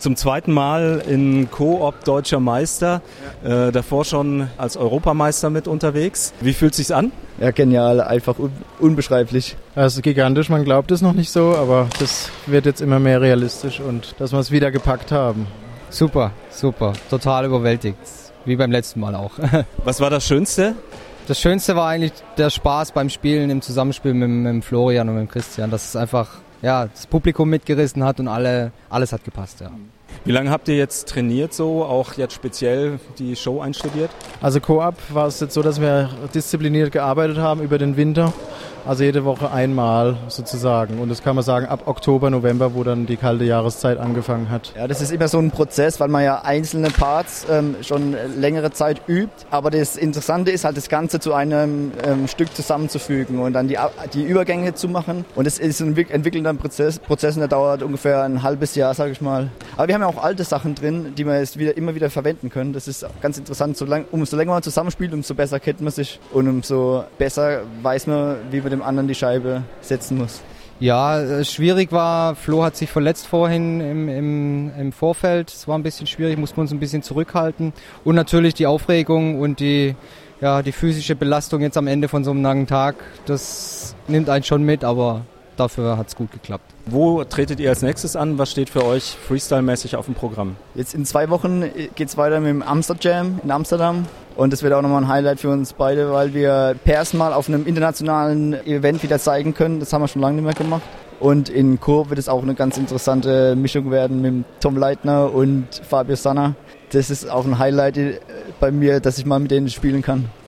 Zum zweiten Mal in Coop Deutscher Meister, davor schon als Europameister mit unterwegs. Wie fühlt es sich an? Ja, genial, einfach unbeschreiblich. Das ist gigantisch, man glaubt es noch nicht so, aber das wird jetzt immer mehr realistisch und dass wir es wieder gepackt haben. Super, total überwältigt, wie beim letzten Mal auch. Was war das Schönste? Das Schönste war eigentlich der Spaß beim Spielen im Zusammenspiel mit Florian und mit Christian, dass es einfach das Publikum mitgerissen hat und alles hat gepasst. Ja. Wie lange habt ihr jetzt trainiert, so auch jetzt speziell die Show einstudiert? Also Coop war es jetzt so, dass wir diszipliniert gearbeitet haben über den Winter. Also jede Woche einmal sozusagen. Und das kann man sagen ab Oktober, November, wo dann die kalte Jahreszeit angefangen hat. Ja, das ist immer so ein Prozess, weil man ja einzelne Parts schon längere Zeit übt. Aber das Interessante ist halt, das Ganze zu einem Stück zusammenzufügen und dann die Übergänge zu machen. Und es ist ein entwickelnder Prozess und der dauert ungefähr ein halbes Jahr, sage ich mal. Aber wir haben ja auch alte Sachen drin, die wir jetzt immer wieder verwenden können. Das ist ganz interessant. Umso länger man zusammenspielt, umso besser kennt man sich und umso besser weiß man, wie man dem anderen die Scheibe setzen muss. Ja, schwierig war, Flo hat sich verletzt vorhin im Vorfeld. Es war ein bisschen schwierig, mussten wir uns ein bisschen zurückhalten. Und natürlich die Aufregung und die physische Belastung jetzt am Ende von so einem langen Tag, das nimmt einen schon mit, aber dafür hat es gut geklappt. Wo tretet ihr als nächstes an? Was steht für euch Freestyle-mäßig auf dem Programm? Jetzt in 2 Wochen geht es weiter mit dem Amsterdam in Amsterdam. Und das wird auch nochmal ein Highlight für uns beide, weil wir Pairs mal auf einem internationalen Event wieder zeigen können. Das haben wir schon lange nicht mehr gemacht. Und in Coop wird es auch eine ganz interessante Mischung werden mit Tom Leitner und Fabio Sanna. Das ist auch ein Highlight bei mir, dass ich mal mit denen spielen kann.